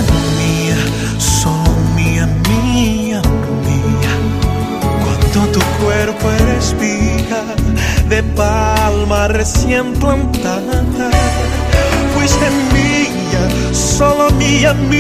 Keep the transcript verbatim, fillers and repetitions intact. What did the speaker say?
mía, solo mía, mía, mía. Cuando tu cuerpo respira de palma recién plantada, fuiste mía, solo mía, mía.